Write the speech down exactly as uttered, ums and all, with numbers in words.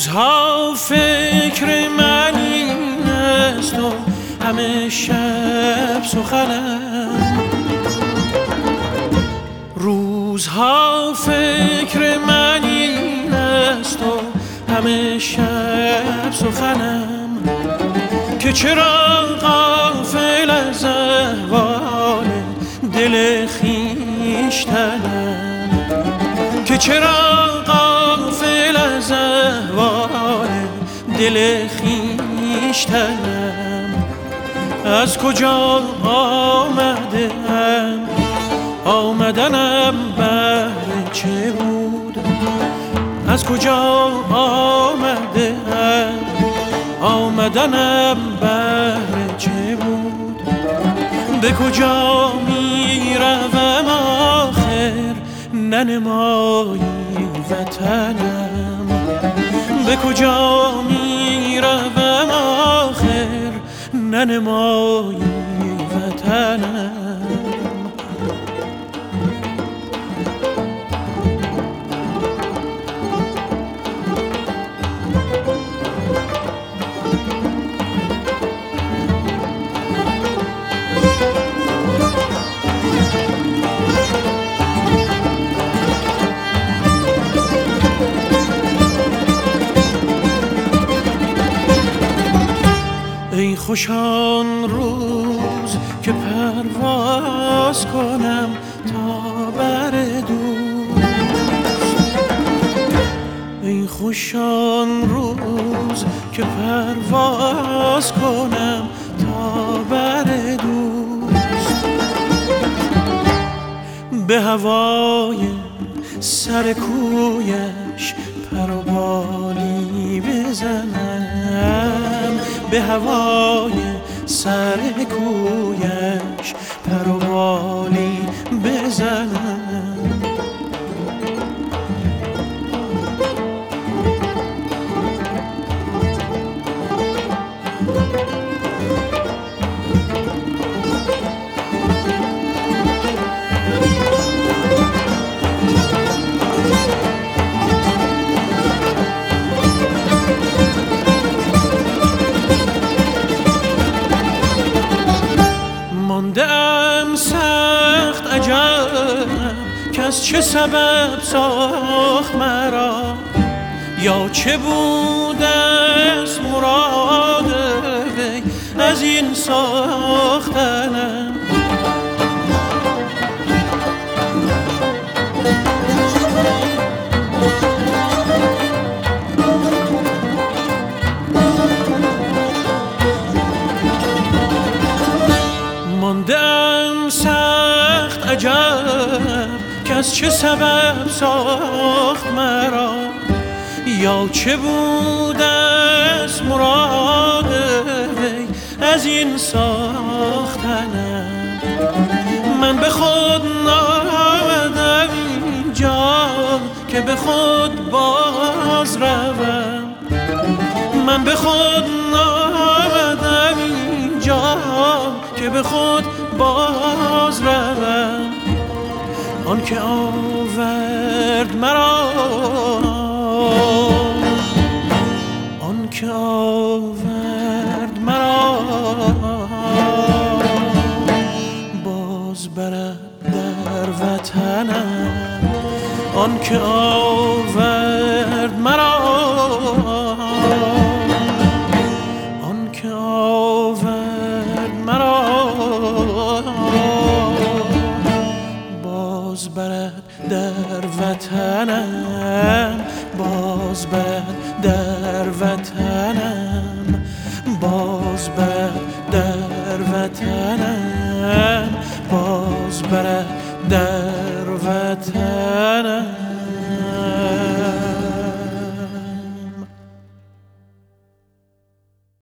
روزها فکر من این است و همه شب سخنم، روزها فکر من این است و همه شب سخنم، که چرا غافل از احوال دل خویشتنم، که چرا غافل از احوال دل خویشتنم. از کجا آمده ام، آمدنم بهر چه بود؟ از کجا آمده ام، آمدنم بهر چه بود؟ به کجا می روم آخر ننمایی وطنم؟ به کجا می روم آخر ننمایی وطنم؟ ای خوشان روز که پرواز کنم تا بر دوست، ای خوشان روز که پرواز کنم تا بر دوست، به هوای سر کویش پر و بالی بزنم، به هوای سر کویش پر و بالی بزنم. ماندم سخت عجب کس چه سبب ساخت مرا، یا چه بود از مراد وی از این ساختنم. ماندم سخت عجب کس چه سبب ساخت مرا، یا چه بود از مراد وی از این ساختنم. من به خود نآمدم اینجا که به خود باز روم، من به خود نآمدم اینجا که به خود باز روم. آن که آورد مرا، آن که آورد مرا باز برد در وطنم، آن که آورد مرا، آن که آورد مرا باز برد در وطنم، باز برد در وطنم، باز برد در وطنم، باز برد در وطنم.